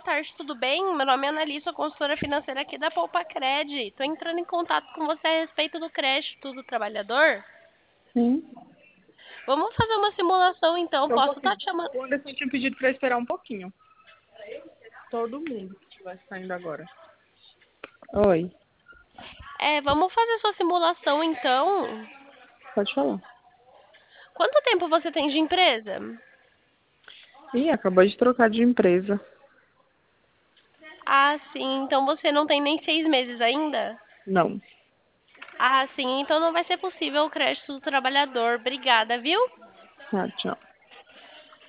tarde, tudo bem? Meu nome é Annalise, sou consultora financeira aqui da Poupa Cred. Estou entrando em contato com você a respeito do crédito do trabalhador. Sim, Vamos fazer uma simulação então. só um Posso estar pouquinho. te chamando? O Anderson tinha pedido para esperar um pouquinho. Todo mundo que estiver saindo agora. Oi, Vamos fazer sua simulação então. pode falar. Quanto tempo você tem de empresa? Ih, acabou de trocar de empresa. Ah, sim. Então você não tem nem 6 meses ainda? Não. Ah, sim. Então não vai ser possível o crédito do trabalhador. Obrigada, viu? Tá, tchau.